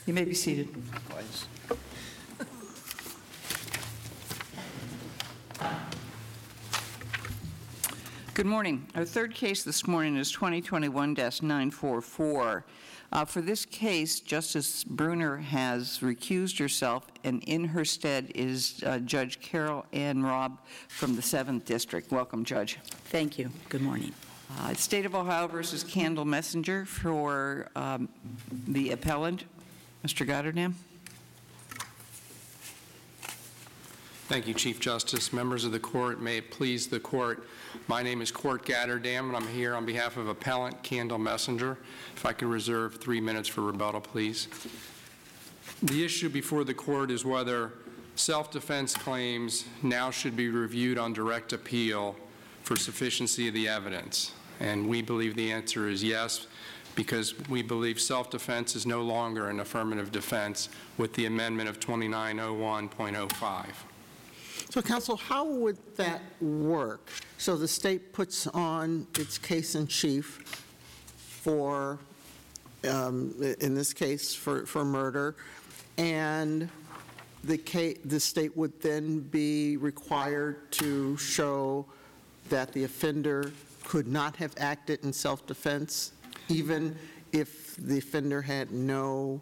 You may be seated. Please. Good morning. Our third case this morning is 2021-944. For this case, Justice Bruner has recused herself, and in her stead is Judge Carol Ann Robb from the 7th District. Welcome, Judge. Thank you. Good morning. State of Ohio versus Candle Messenger for the appellant, Mr. Gotterdam. Thank you, Chief Justice. Members of the court, may it please the court, my name is Court Gotterdam, and I'm here on behalf of appellant Candle Messenger. If I could reserve 3 minutes for rebuttal, please. The issue before the court is whether self-defense claims now should be reviewed on direct appeal for sufficiency of the evidence. And we believe the answer is yes, because we believe self-defense is no longer an affirmative defense with the amendment of 2901.05. So, counsel, how would that work? So the state puts on its case in chief for, in this case, for murder, and the state would then be required to show that the offender could not have acted in self-defense, even if the offender had no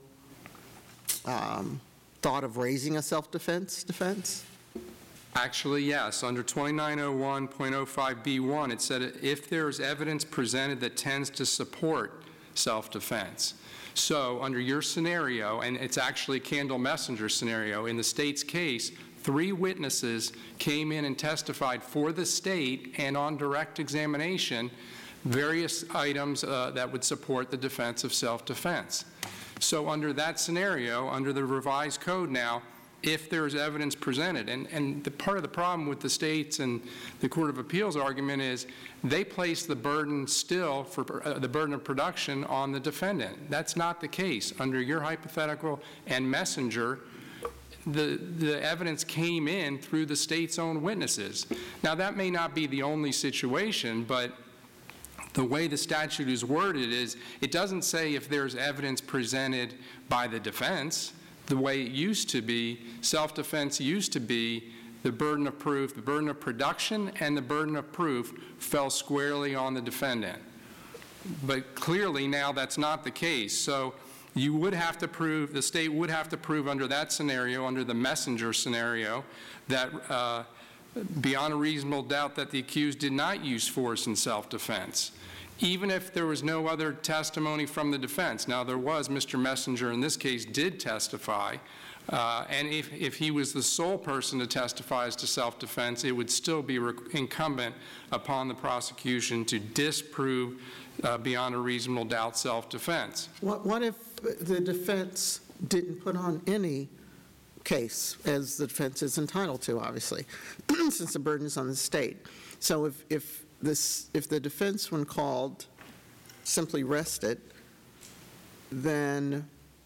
thought of raising a self-defense defense? Actually, yes. Under 2901.05b1, it said if there is evidence presented that tends to support self-defense. So under your scenario, and it's actually Candle Messenger scenario, in the state's case, 3 witnesses came in and testified for the state, and on direct examination, various items that would support the defense of self-defense. So under that scenario, under the revised code now, if there is evidence presented, and the part of the problem with the states and the Court of Appeals argument is they place the burden still for the burden of production on the defendant. That's not the case. Under your hypothetical and Messenger, the evidence came in through the state's own witnesses. Now, that may not be the only situation, but the way the statute is worded is it doesn't say if there's evidence presented by the defense. The way it used to be, self-defense used to be the burden of proof, the burden of production, and the burden of proof fell squarely on the defendant. But clearly now that's not the case. So you would have to prove, the state would have to prove under that scenario, under the Messenger scenario, that beyond a reasonable doubt that the accused did not use force in self-defense, even if there was no other testimony from the defense. Now, there was, Mr. Messenger in this case did testify, and if he was the sole person to testify as to self-defense, it would still be incumbent upon the prosecution to disprove beyond a reasonable doubt self-defense. What if the defense didn't put on any case, as the defense is entitled to, obviously, since the burden is on the state? So if the defense, when called, simply rested, then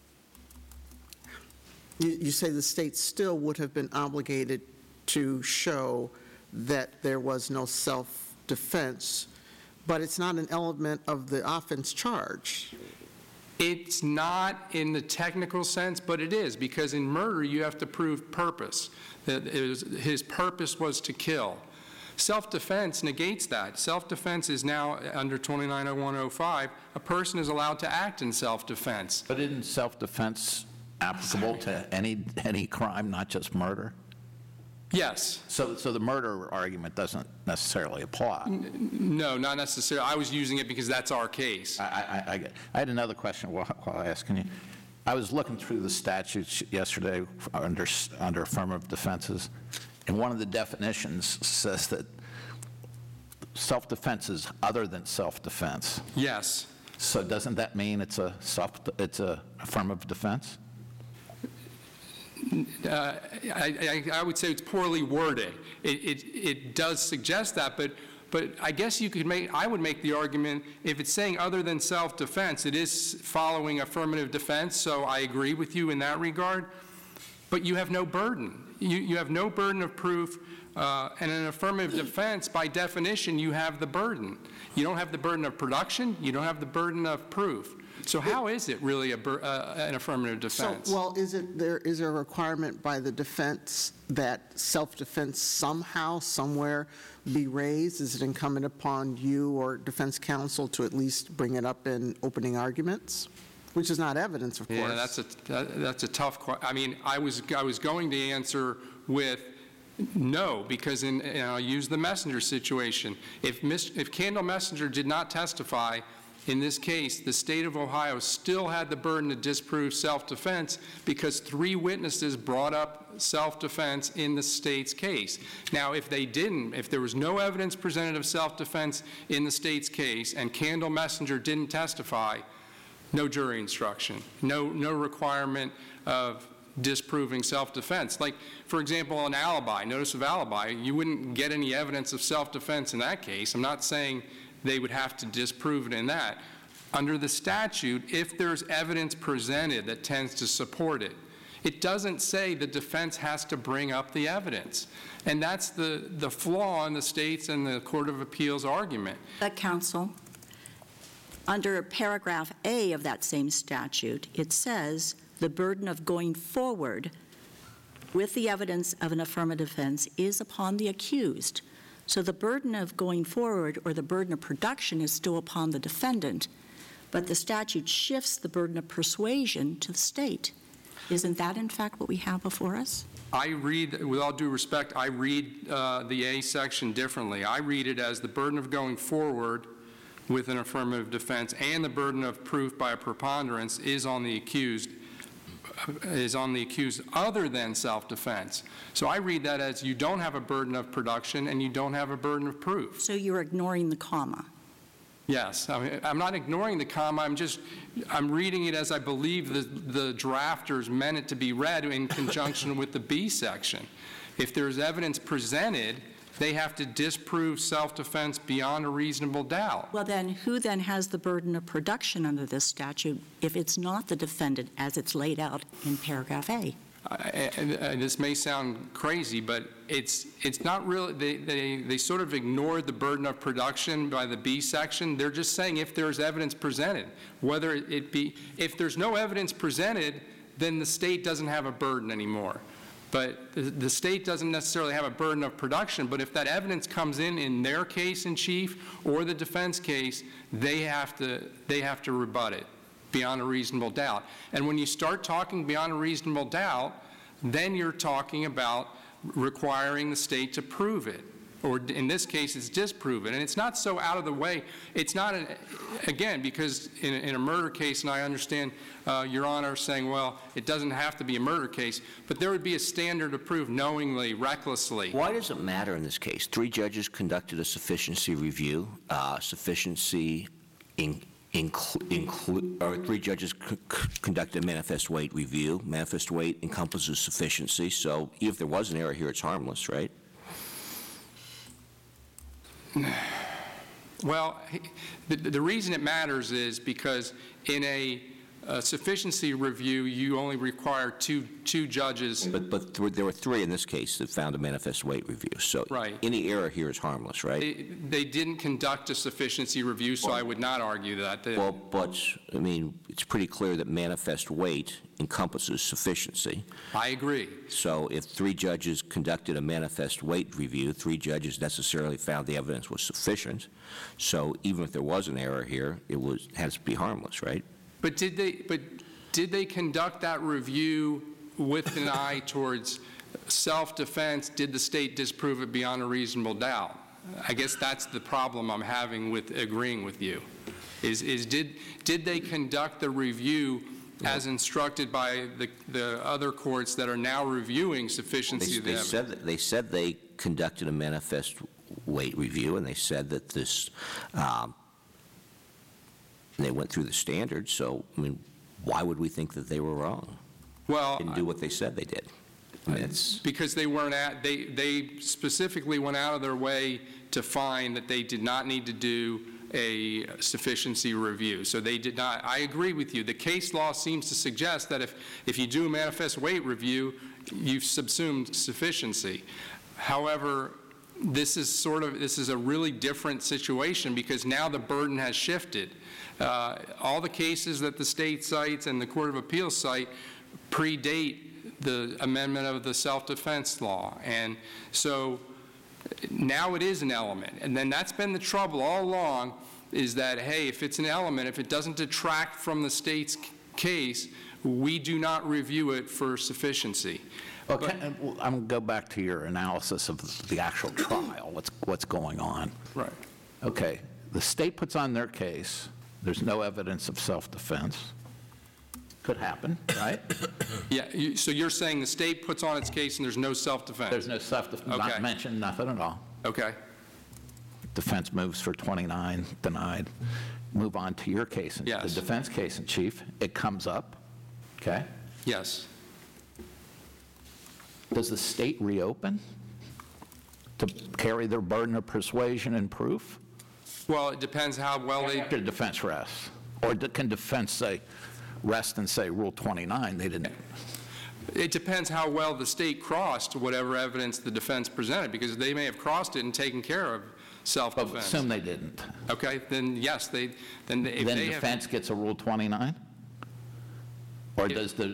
you say the state still would have been obligated to show that there was no self-defense, but it's not an element of the offense charge. It's not in the technical sense, but it is, because in murder you have to prove purpose, that his purpose was to kill. Self-defense negates that. Self-defense is now, under 2901.05, a person is allowed to act in self-defense. But isn't self-defense applicable to any crime, not just murder? Yes. So the murder argument doesn't necessarily apply. No, not necessarily. I was using it because that's our case. I had another question while asking you. I was looking through the statutes yesterday under affirmative defenses, and one of the definitions says that self-defense is other than self-defense. Yes. So doesn't that mean it's a affirmative defense? I would say it's poorly worded. It does suggest that, but I guess I would make the argument, if it's saying other than self-defense, it is following affirmative defense, so I agree with you in that regard, but you have no burden. You have no burden of proof and an affirmative defense, by definition, you have the burden. You don't have the burden of production. You don't have the burden of proof. So how is it really an affirmative defense? So, well, is there a requirement by the defense that self-defense somehow, somewhere be raised? Is it incumbent upon you or defense counsel to at least bring it up in opening arguments? Which is not evidence, of course. Yeah, that's a tough question. I mean, I was going to answer with no, because I'll use the Messenger situation. If Candle Messenger did not testify, in this case, the state of Ohio still had the burden to disprove self-defense because 3 witnesses brought up self-defense in the state's case. Now, if they didn't, if there was no evidence presented of self-defense in the state's case and Candle Messenger didn't testify, no jury instruction, no requirement of disproving self-defense. Like, for example, an alibi, notice of alibi, you wouldn't get any evidence of self-defense in that case. I'm not saying they would have to disprove it in that. Under the statute, if there's evidence presented that tends to support it, it doesn't say the defense has to bring up the evidence. And that's the flaw in the state's and the Court of Appeals argument. But, counsel, under paragraph A of that same statute, it says the burden of going forward with the evidence of an affirmative defense is upon the accused. So the burden of going forward or the burden of production is still upon the defendant, but the statute shifts the burden of persuasion to the state. Isn't that, in fact, what we have before us? I read, with all due respect, I read the A section differently. I read it as the burden of going forward with an affirmative defense and the burden of proof by a preponderance is on the accused other than self-defense. So I read that as you don't have a burden of production and you don't have a burden of proof. So you're ignoring the comma. Yes, I'm not ignoring the comma. I'm reading it as I believe the drafters meant it to be read in conjunction with the B section. If there's evidence presented, they have to disprove self-defense beyond a reasonable doubt. Well, then, who then has the burden of production under this statute if it's not the defendant as it's laid out in paragraph A? And this may sound crazy, but it's not really, they sort of ignored the burden of production by the B section. They're just saying if there's evidence presented, whether it be, if there's no evidence presented, then the state doesn't have a burden anymore. But the state doesn't necessarily have a burden of production, but if that evidence comes in their case in chief or the defense case, they have to rebut it beyond a reasonable doubt. And when you start talking beyond a reasonable doubt, then you're talking about requiring the state to prove it. Or in this case, it's disprove it. And it's not so out of the way. It's not, again, because in a murder case, and I understand Your Honor saying, well, it doesn't have to be a murder case, but there would be a standard of proof knowingly, recklessly. Why does it matter in this case? 3 judges conducted a sufficiency review. Sufficiency or 3 judges conducted a manifest weight review. Manifest weight encompasses sufficiency. So if there was an error here, it's harmless, right? Well, the reason it matters is because in a sufficiency review, you only require two judges. But there were 3 in this case that found a manifest weight review. So right. Any error here is harmless, right? They didn't conduct a sufficiency review, so I would not argue that. Well, but, I mean, it's pretty clear that manifest weight encompasses sufficiency. I agree. So if 3 judges conducted a manifest weight review, 3 judges necessarily found the evidence was sufficient. So even if there was an error here, has to be harmless, right? But did they conduct that review with an eye towards self-defense? Did the state disprove it beyond a reasonable doubt? I guess that's the problem I'm having with agreeing with you. Did they conduct the review as instructed by the other courts that are now reviewing sufficiency of the evidence? They said they conducted a manifest weight review, and they said that this they went through the standards. So, I mean, why would we think that they were wrong? Well, Didn't do what they said they did. I mean, because they specifically went out of their way to find that they did not need to do a sufficiency review. So they did not. I agree with you. The case law seems to suggest that if you do a manifest weight review, you've subsumed sufficiency. However, this is a really different situation because now the burden has shifted. All the cases that the state cites and the Court of Appeals cite predate the amendment of the self-defense law. And so now it is an element. And then that's been the trouble all along, is that, hey, if it's an element, if it doesn't detract from the state's case, we do not review it for sufficiency. Okay, I'm going to go back to your analysis of the actual trial, what's going on. Right. Okay, the state puts on their case. There's no evidence of self-defense. Could happen, right? Yeah, so you're saying the state puts on its case and there's no self-defense? There's no self-defense, Okay. not mentioned, nothing at all. Okay. Defense moves for 29, denied. Move on to your case, Yes. the defense case in chief. It comes up, okay? Yes. Does the state reopen to carry their burden of persuasion and proof? Well, it depends how well they... After defense rests? Or can defense say, rest and say, Rule 29, they didn't? It depends how well the state crossed whatever evidence the defense presented, because they may have crossed it and taken care of self-defense. Assume they didn't. Okay, then yes, if Then they have... defense gets a Rule 29? Or does the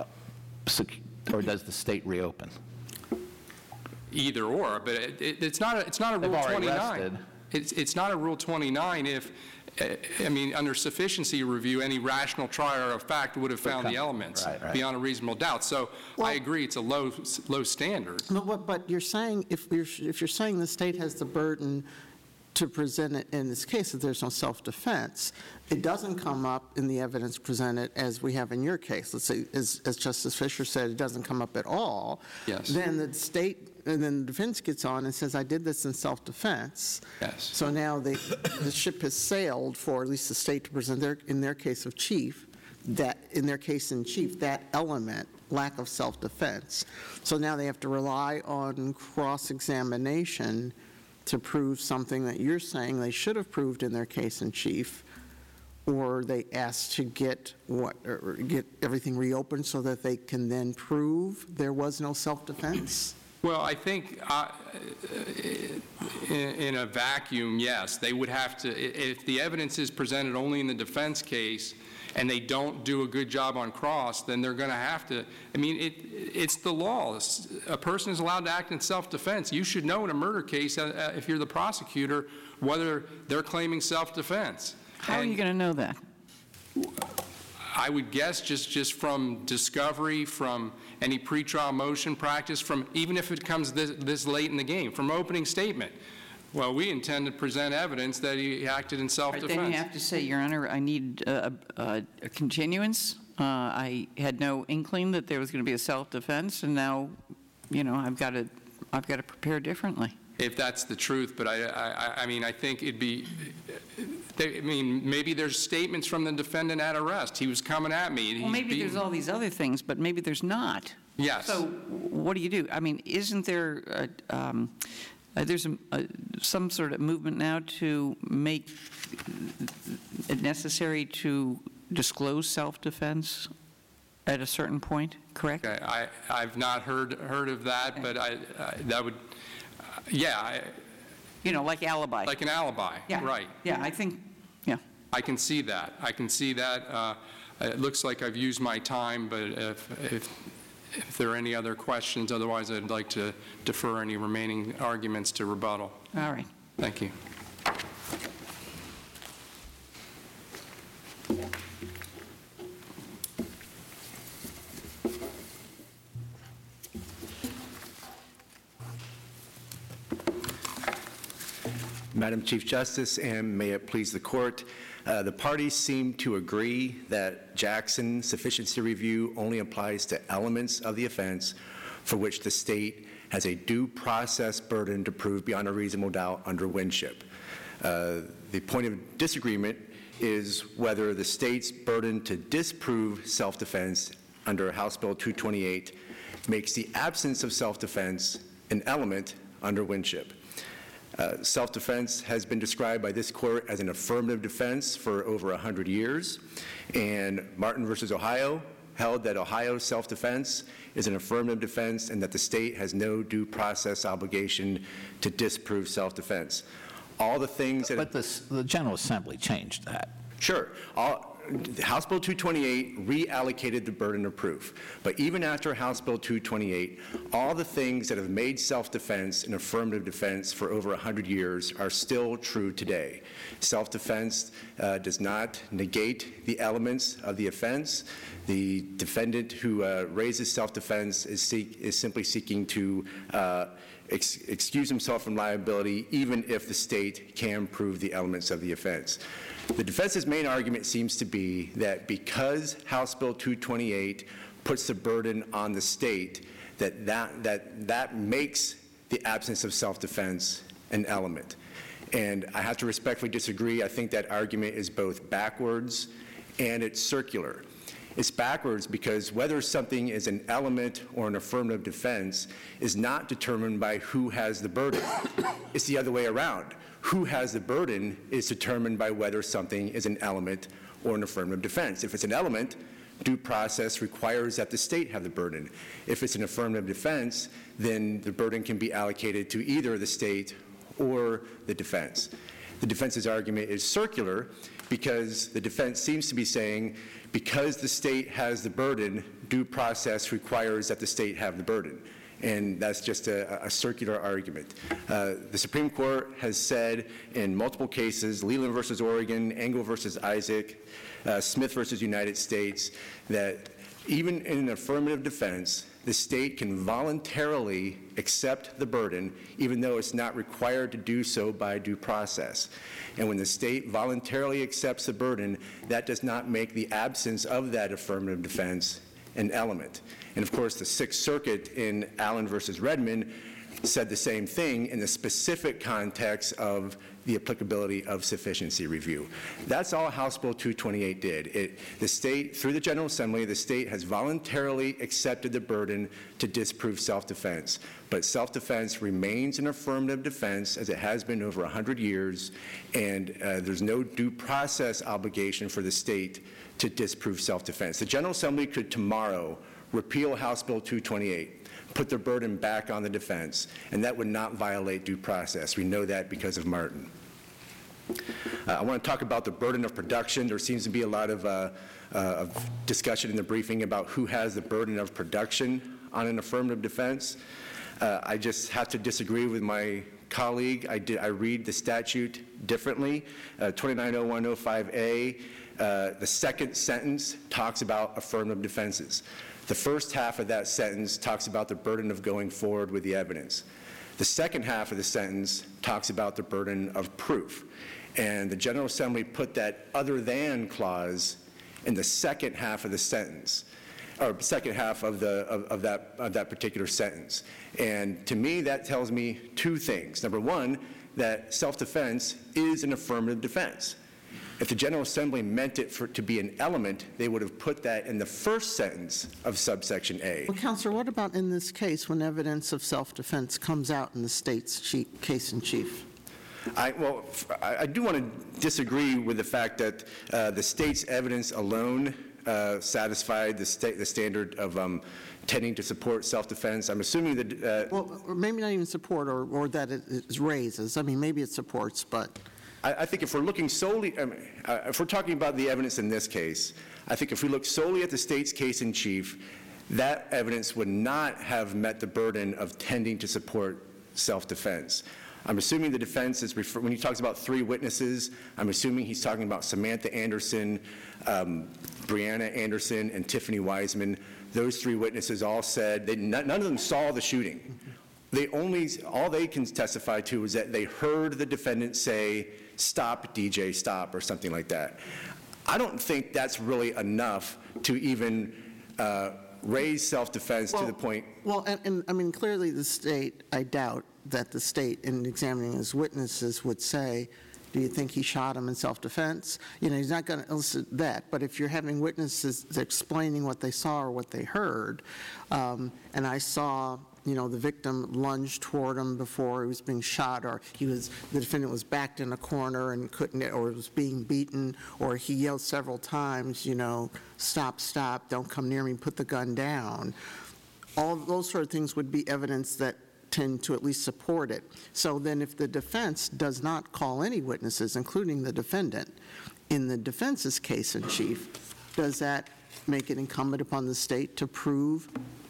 state reopen? Either or, but it's not a They've Rule already 29. rested. It's not a Rule 29 if, I mean, under sufficiency review, any rational trier of fact would have found the elements Right. beyond a reasonable doubt. So I agree, it's a low standard. But you're saying, if you're saying the state has the burden to present it in this case, that there's no self-defense, it doesn't come up in the evidence presented as we have in your case. Let's say, as Justice Fischer said, it doesn't come up at all. Yes. Then the state, and then the defense gets on and says, I did this in self-defense. Yes. So now the ship has sailed for at least the state to present in their case of chief, that in their case in chief, that element, lack of self-defense. So now they have to rely on cross-examination to prove something that you're saying they should have proved in their case in chief, or they asked to get everything reopened so that they can then prove there was no self-defense? Well, I think in a vacuum, yes, they would have to, if the evidence is presented only in the defense case and they don't do a good job on cross, then they're going to have to, I mean, it's the law. A person is allowed to act in self-defense. You should know in a murder case, if you're the prosecutor, whether they're claiming self-defense. How are you going to know that? I would guess just from discovery, from any pretrial motion practice, from even if it comes this late in the game, from opening statement. Well, we intend to present evidence that he acted in self-defense. Then you have to say, Your Honor, I need a continuance. I had no inkling that there was going to be a self-defense, and now, you know, I've got to prepare differently. If that's the truth, but I mean, I think it'd be, I mean, maybe there's statements from the defendant at arrest. He was coming at me. Well, maybe there's all these other things, but maybe there's not. Yes. So what do you do? I mean, isn't there there's some sort of movement now to make it necessary to disclose self-defense at a certain point, correct? Okay, I've not heard of that, but that would, yeah. You know, like alibi. Like an alibi, Yeah. right. Yeah, I think, yeah. I can see that. I can see that. It looks like I've used my time, but if there are any other questions, otherwise I'd like to defer any remaining arguments to rebuttal. All right. Thank you. Madam Chief Justice, and may it please the court, the parties seem to agree that Jackson sufficiency review only applies to elements of the offense for which the state has a due process burden to prove beyond a reasonable doubt under Winship. The point of disagreement is whether the state's burden to disprove self-defense under House Bill 228 makes the absence of self-defense an element under Winship. Self-defense has been described by this court as an affirmative defense for over 100 years, and Martin versus Ohio held that Ohio self-defense is an affirmative defense and that the state has no due process obligation to disprove self-defense. All the things that... But the General Assembly changed that. Sure. House Bill 228 reallocated the burden of proof. But even after House Bill 228, all the things that have made self-defense an affirmative defense for over 100 years are still true today. Self-defense does not negate the elements of the offense. The defendant who raises self-defense is simply seeking to excuse himself from liability, even if the state can prove the elements of the offense. The defense's main argument seems to be that because House Bill 228 puts the burden on the state, that makes the absence of self-defense an element. And I have to respectfully disagree. I think that argument is both backwards and it's circular. It's backwards because whether something is an element or an affirmative defense is not determined by who has the burden. It's the other way around. Who has the burden is determined by whether something is an element or an affirmative defense. If it's an element, due process requires that the state have the burden. If it's an affirmative defense, then the burden can be allocated to either the state or the defense. The defense's argument is circular because the defense seems to be saying because the state has the burden, due process requires that the state have the burden. And that's just a circular argument. The Supreme Court has said in multiple cases, Leland versus Oregon, Engel versus Isaac, Smith versus United States, that even in an affirmative defense, the state can voluntarily accept the burden, even though it's not required to do so by due process. And when the state voluntarily accepts the burden, that does not make the absence of that affirmative defense an element. And of course, the Sixth Circuit in Allen versus Redmond said the same thing in the specific context of the applicability of sufficiency review. That's all House Bill 228 did. The state, through the General Assembly, the state has voluntarily accepted the burden to disprove self-defense. But self-defense remains an affirmative defense, as it has been over 100 years, and there's no due process obligation for the state to disprove self-defense. The General Assembly could tomorrow repeal House Bill 228, put the burden back on the defense, and that would not violate due process. We know that because of Martin. I want to talk about the burden of production. There seems to be a lot of discussion in the briefing about who has the burden of production on an affirmative defense. I just have to disagree with my colleague. I read the statute differently. 290105A, the second sentence talks about affirmative defenses. The first half of that sentence talks about the burden of going forward with the evidence. The second half of the sentence talks about the burden of proof. And the General Assembly put that other than clause in the second half of the sentence, or second half of that particular sentence. And to me, that tells me two things. Number one, that self-defense is an affirmative defense. If the General Assembly meant it to be an element, they would have put that in the first sentence of subsection A. Well, Counselor, what about in this case when evidence of self-defense comes out in the state's case in chief? I do want to disagree with the fact that the state's evidence alone satisfied the standard of tending to support self-defense. I'm assuming that... well, maybe not even support or that it raises. I mean, maybe it supports, but... I think if we're looking solely, if we're talking about the evidence in this case, I think if we look solely at the state's case in chief, that evidence would not have met the burden of tending to support self-defense. I'm assuming the defense is, when he talks about three witnesses, I'm assuming he's talking about Samantha Anderson, Brianna Anderson, and Tiffany Wiseman. Those three witnesses all said, none of them saw the shooting. All they can testify to is that they heard the defendant say, "Stop, DJ, stop," or something like that. I don't think that's really enough to even raise self-defense to the point. Well, and I mean, clearly the state, I doubt that the state, in examining his witnesses, would say, do you think he shot him in self-defense? You know, he's not going to elicit that. But if you're having witnesses explaining what they saw or what they heard, and I saw the victim lunged toward him before he was being shot, or the defendant was backed in a corner and couldn't, or was being beaten, or he yelled several times, stop, stop, don't come near me, put the gun down. All of those sort of things would be evidence that tend to at least support it. So then if the defense does not call any witnesses, including the defendant, in the defense's case in chief, does that make it incumbent upon the state to prove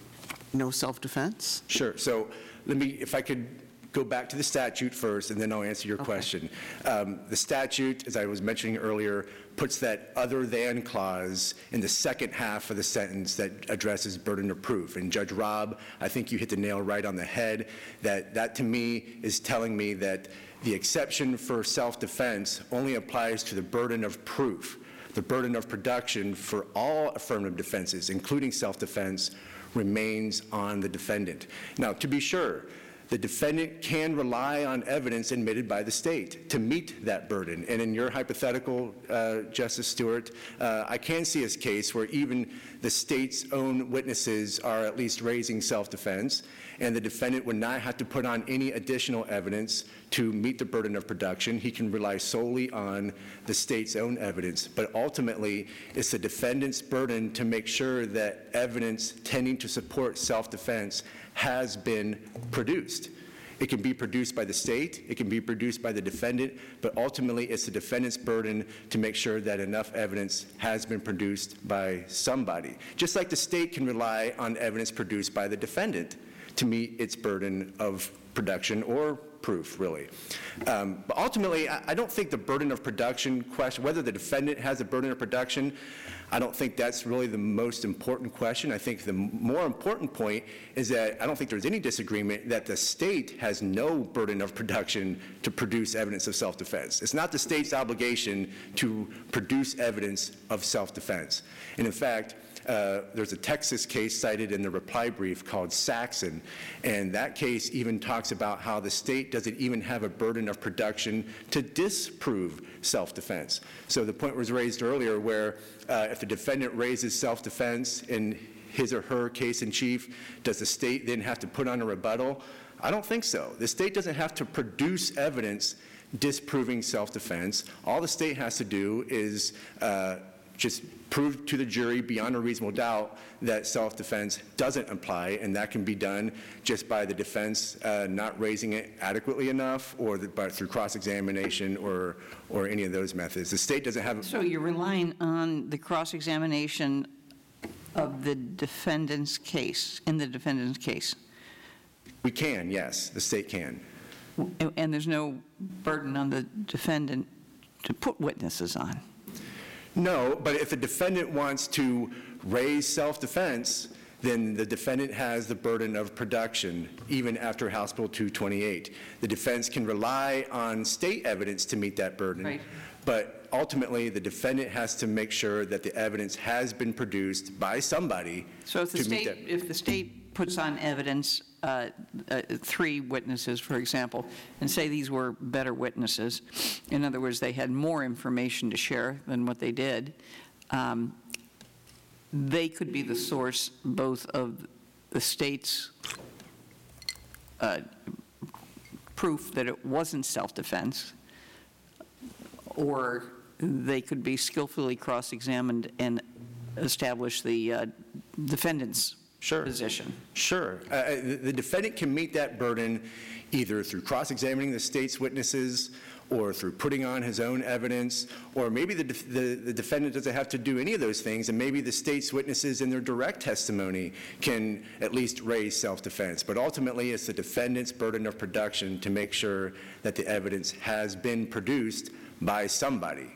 no self-defense? Sure. So if I could go back to the statute first, and then I'll answer your question. The statute, as I was mentioning earlier, puts that other than clause in the second half of the sentence that addresses burden of proof. And Judge Robb, I think you hit the nail right on the head, that to me is telling me that the exception for self-defense only applies to the burden of proof. The burden of production for all affirmative defenses, including self-defense, remains on the defendant. Now, to be sure, the defendant can rely on evidence admitted by the state to meet that burden. And in your hypothetical, Justice Stewart, I can see a case where even the state's own witnesses are at least raising self-defense, and the defendant would not have to put on any additional evidence to meet the burden of production. He can rely solely on the state's own evidence. But ultimately, it's the defendant's burden to make sure that evidence tending to support self-defense has been produced. It can be produced by the state, it can be produced by the defendant, but ultimately it's the defendant's burden to make sure that enough evidence has been produced by somebody. Just like the state can rely on evidence produced by the defendant to meet its burden of production or proof, really. But ultimately, I don't think the burden of production question, whether the defendant has a burden of production, I don't think that's really the most important question. I think the more important point is that I don't think there's any disagreement that the state has no burden of production to produce evidence of self-defense. It's not the state's obligation to produce evidence of self-defense. And in fact, there's a Texas case cited in the reply brief called Saxon, and that case even talks about how the state doesn't even have a burden of production to disprove self-defense. So the point was raised earlier where if the defendant raises self-defense in his or her case in chief, does the state then have to put on a rebuttal? I don't think so. The state doesn't have to produce evidence disproving self-defense. All the state has to do is just prove to the jury beyond a reasonable doubt that self-defense doesn't apply, and that can be done just by the defense not raising it adequately enough, or through cross-examination or any of those methods. The state doesn't have. So you're relying on the cross-examination of the defendant's case, in the defendant's case? We can, yes, the state can. And there's no burden on the defendant to put witnesses on? No, but if a defendant wants to raise self-defense, then the defendant has the burden of production, even after House Bill 228. The defense can rely on state evidence to meet that burden, right. But ultimately the defendant has to make sure that the evidence has been produced by somebody. So if the state puts on evidence, 3 witnesses, for example, and say these were better witnesses, in other words, they had more information to share than what they did, they could be the source both of the state's proof that it wasn't self-defense, or they could be skillfully cross-examined and establish the defendant's position. Sure. The defendant can meet that burden either through cross-examining the state's witnesses or through putting on his own evidence, or maybe the defendant doesn't have to do any of those things, and maybe the state's witnesses in their direct testimony can at least raise self-defense. But ultimately, it's the defendant's burden of production to make sure that the evidence has been produced by somebody.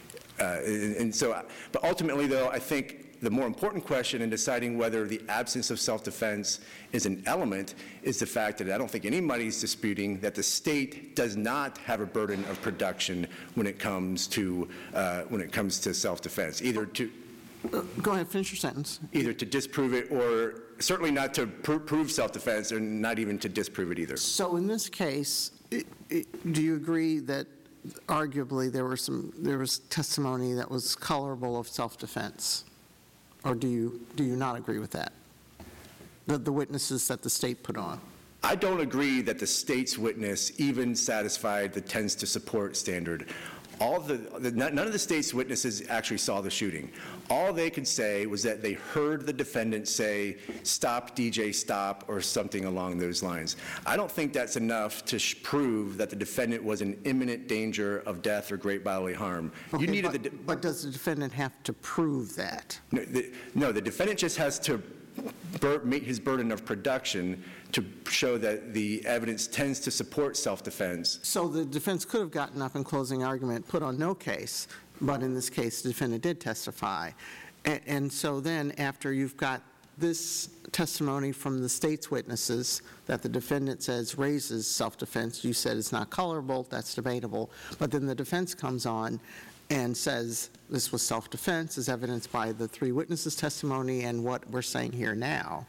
But ultimately, though, I think the more important question in deciding whether the absence of self-defense is an element is the fact that I don't think anybody's disputing that the state does not have a burden of production when it comes to self-defense, either to Go ahead, finish your sentence. Either to disprove it, or certainly not to prove self-defense, or not even to disprove it either. So in this case, do you agree that arguably there was testimony that was colorable of self-defense? Or do you not agree with that? the witnesses that the state put on? I don't agree that the state's witness even satisfied the tends to support standard. None of the state's witnesses actually saw the shooting. All they could say was that they heard the defendant say, "Stop, DJ, stop," or something along those lines. I don't think that's enough to prove that the defendant was in imminent danger of death or great bodily harm. Okay, but does the defendant have to prove that? No, the defendant just has to meet his burden of production to show that the evidence tends to support self-defense. So the defense could have gotten up in closing argument, put on no case, but in this case, the defendant did testify. And so then, after you've got this testimony from the state's witnesses that the defendant says raises self-defense, you said it's not colorable, that's debatable, but then the defense comes on and says this was self-defense, as evidenced by the three witnesses' testimony and what we're saying here now,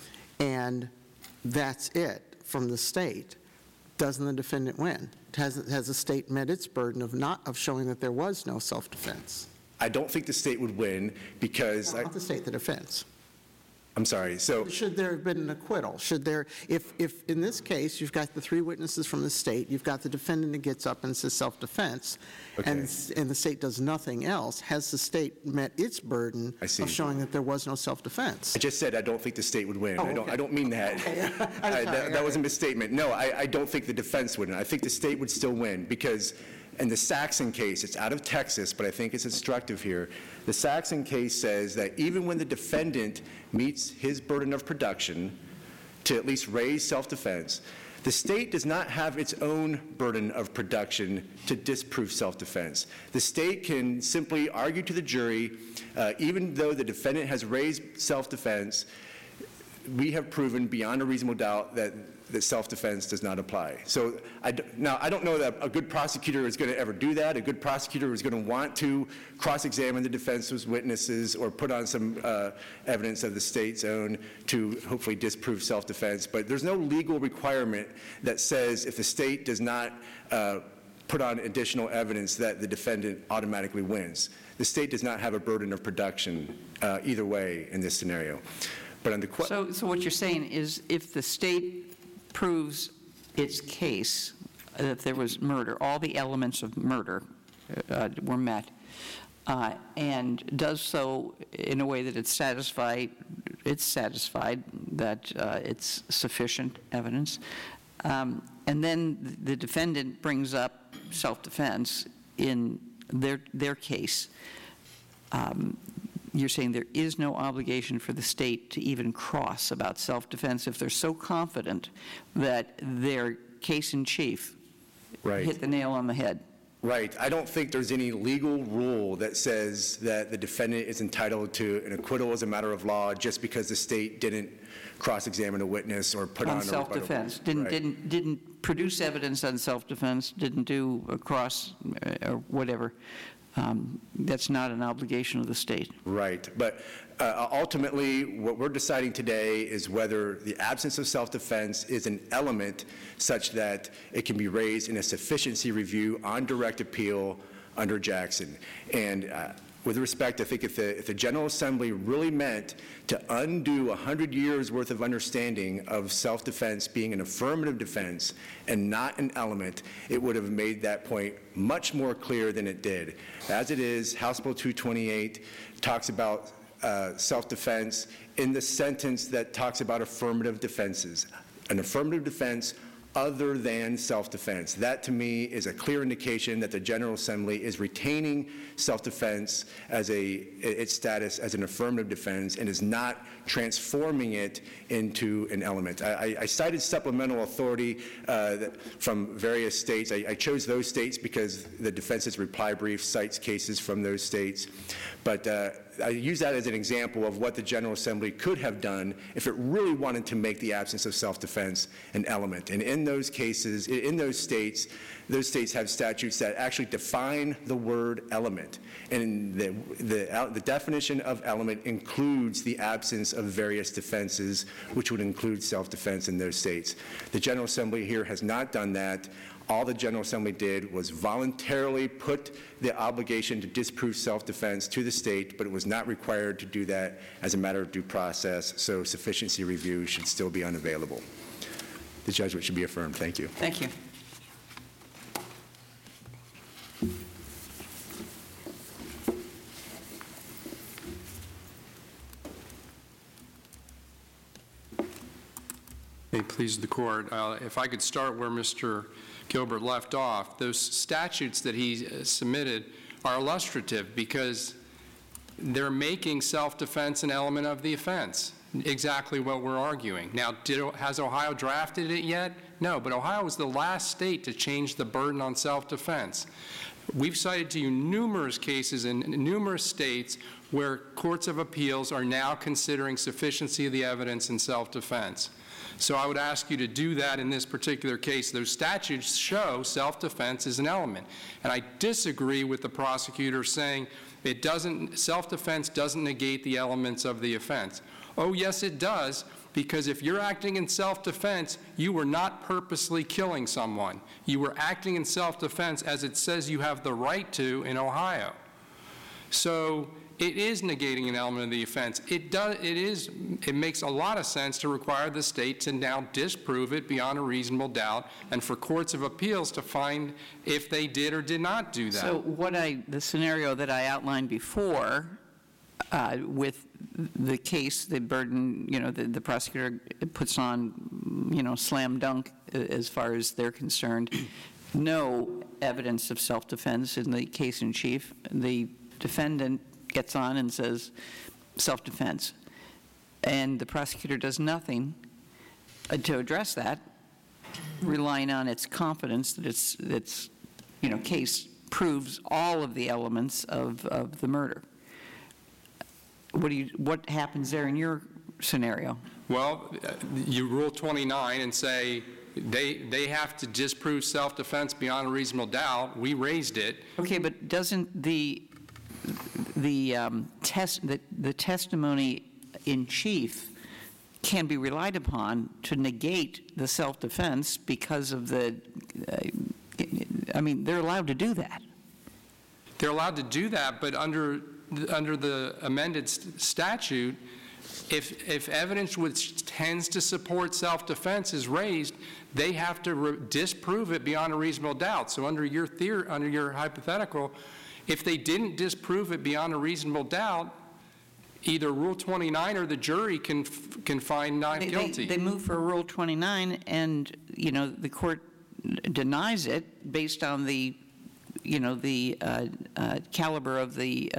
and that's it from the state. Doesn't the defendant win? Has the state met its burden of showing that there was no self-defense? I don't think the state would win because... Not the state, the defense. I'm sorry, so... Should there have been an acquittal? Should there, if in this case, you've got the three witnesses from the state, you've got the defendant that gets up and says self-defense, Okay. and the state does nothing else, has the state met its burden I see. of showing that there was no self-defense? I just said I don't think the state would win. Oh, okay. I don't mean that. I'm sorry, That was a misstatement. No, I don't think the defense would win. I think the state would still win because in the Saxon case, it's out of Texas, but I think it's instructive here. The Saxon case says that even when the defendant meets his burden of production to at least raise self-defense, the state does not have its own burden of production to disprove self-defense. The state can simply argue to the jury, even though the defendant has raised self-defense, we have proven beyond a reasonable doubt that self-defense does not apply. So now, I don't know that a good prosecutor is going to ever do that. A good prosecutor is going to want to cross-examine the defense's witnesses or put on some evidence of the state's own to hopefully disprove self-defense. But there's no legal requirement that says if the state does not put on additional evidence that the defendant automatically wins. The state does not have a burden of production either way in this scenario. But on the So what you're saying is if the state proves its case that there was murder, all the elements of murder were met, and does so in a way that it's satisfied that it's sufficient evidence, and then the defendant brings up self-defense in their case, you're saying there is no obligation for the state to even cross about self-defense if they're so confident that their case in chief hit the nail on the head. Right. I don't think there's any legal rule that says that the defendant is entitled to an acquittal as a matter of law just because the state didn't cross-examine a witness or put on a self-defense, Right. didn't produce evidence on self-defense, didn't do a cross or whatever. That's not an obligation of the state. Right. But ultimately, what we're deciding today is whether the absence of self-defense is an element such that it can be raised in a sufficiency review on direct appeal under Jackson. And with respect, I think if the General Assembly really meant to undo 100 years' worth of understanding of self-defense being an affirmative defense and not an element, it would have made that point much more clear than it did. As it is, House Bill 228 talks about self-defense in the sentence that talks about affirmative defenses. An affirmative defense other than self-defense. That, to me, is a clear indication that the General Assembly is retaining self-defense as its status as an affirmative defense and is not transforming it into an element. I cited supplemental authority from various states. I chose those states because the defense's reply brief cites cases from those states. But I use that as an example of what the General Assembly could have done if it really wanted to make the absence of self-defense an element. And in those cases, in those states have statutes that actually define the word element. And the definition of element includes the absence of various defenses, which would include self-defense in those states. The General Assembly here has not done that. All the General Assembly did was voluntarily put the obligation to disprove self-defense to the state, but it was not required to do that as a matter of due process, so sufficiency review should still be unavailable. The judgment should be affirmed. Thank you. Thank you. May it please the court, if I could start where Mr. Gilbert left off, those statutes that he submitted are illustrative because they're making self-defense an element of the offense, exactly what we're arguing. Now, has Ohio drafted it yet? No, but Ohio was the last state to change the burden on self-defense. We've cited to you numerous cases in numerous states where courts of appeals are now considering sufficiency of the evidence in self-defense. So I would ask you to do that in this particular case. Those statutes show self-defense is an element. And I disagree with the prosecutor saying self-defense doesn't negate the elements of the offense. Oh, yes, it does, because if you're acting in self-defense, you were not purposely killing someone. You were acting in self-defense as it says you have the right to in Ohio. So it is negating an element of the offense. It makes a lot of sense to require the state to now disprove it beyond a reasonable doubt and for courts of appeals to find if they did or did not do that. So the scenario that I outlined before with the case, the burden, the prosecutor puts on, slam dunk as far as they're concerned, no evidence of self-defense in the case in chief. The defendant gets on and says self-defense, and the prosecutor does nothing to address that, relying on its confidence that its case proves all of the elements of the murder. What happens there in your scenario? Well, you rule 29 and say they have to disprove self-defense beyond a reasonable doubt. We raised it. Okay, but doesn't the testimony in chief can be relied upon to negate the self-defense because of they're allowed to do that. They're allowed to do that, but under the amended statute, if evidence which tends to support self-defense is raised, they have to disprove it beyond a reasonable doubt. So under your theory, under your hypothetical, if they didn't disprove it beyond a reasonable doubt, either Rule 29 or the jury can find not guilty. They move for Rule 29, and the court denies it based on the caliber of the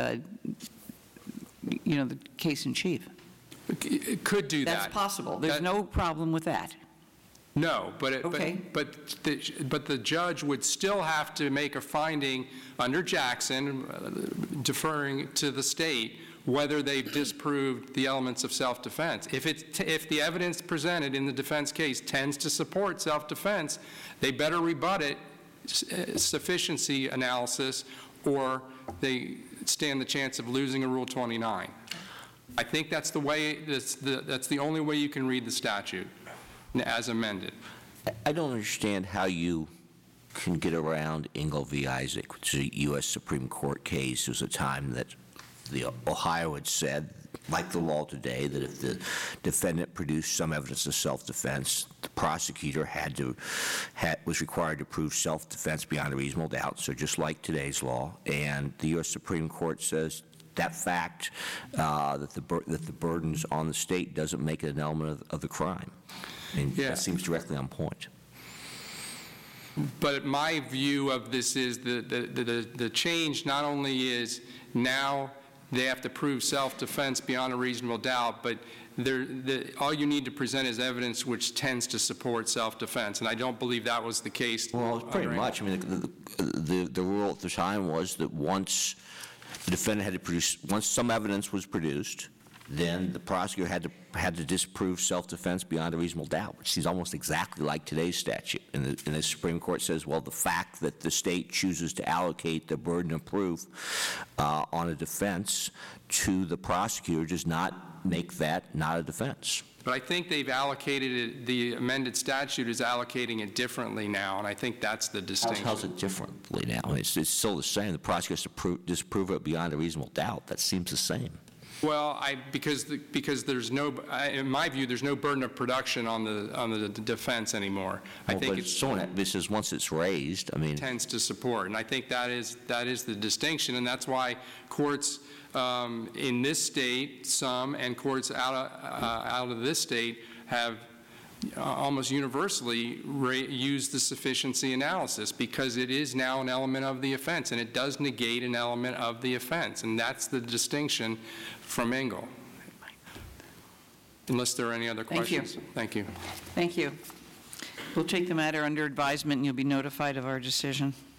case in chief. It could do that. That's possible. There's no problem with that. No, but the judge would still have to make a finding under Jackson, deferring to the state, whether they've disproved the elements of self-defense. If the evidence presented in the defense case tends to support self-defense, they better rebut it, sufficiency analysis, or they stand the chance of losing a Rule 29. I think that's the way. That's the only way you can read the statute as amended. I don't understand how you can get around Engel v. Isaac, which is a U.S. Supreme Court case. There was a time that Ohio had said, like the law today, that if the defendant produced some evidence of self-defense, the prosecutor was required to prove self-defense beyond a reasonable doubt, so just like today's law. And the U.S. Supreme Court says that fact, that the burden's on the state, doesn't make it an element of the crime. And that seems directly on point. But my view of this is the change not only is now they have to prove self-defense beyond a reasonable doubt, but all you need to present is evidence which tends to support self-defense, and I don't believe that was the case. Well, pretty much. I mean, the rule at the time was that once the defendant had to produce, once some evidence was produced, then the prosecutor had to disprove self-defense beyond a reasonable doubt, which seems almost exactly like today's statute. And the Supreme Court says, well, the fact that the state chooses to allocate the burden of proof on a defense to the prosecutor does not make that not a defense. But I think they've allocated it, the amended statute is allocating it differently now, and I think that's the distinction. How's it differently now? It's still the same. The prosecutor has to disprove it beyond a reasonable doubt. That seems the same. Well, because there's no, in my view, there's no burden of production on the defense anymore. I think this is once it's raised. I mean, tends to support, and I think that is the distinction, and that's why courts in this state, some, and courts out of this state have almost universally used the sufficiency analysis, because it is now an element of the offense, and it does negate an element of the offense, and that's the distinction from Engel. Unless there are any other questions. Thank you. Thank you. Thank you. We'll take the matter under advisement, and you'll be notified of our decision.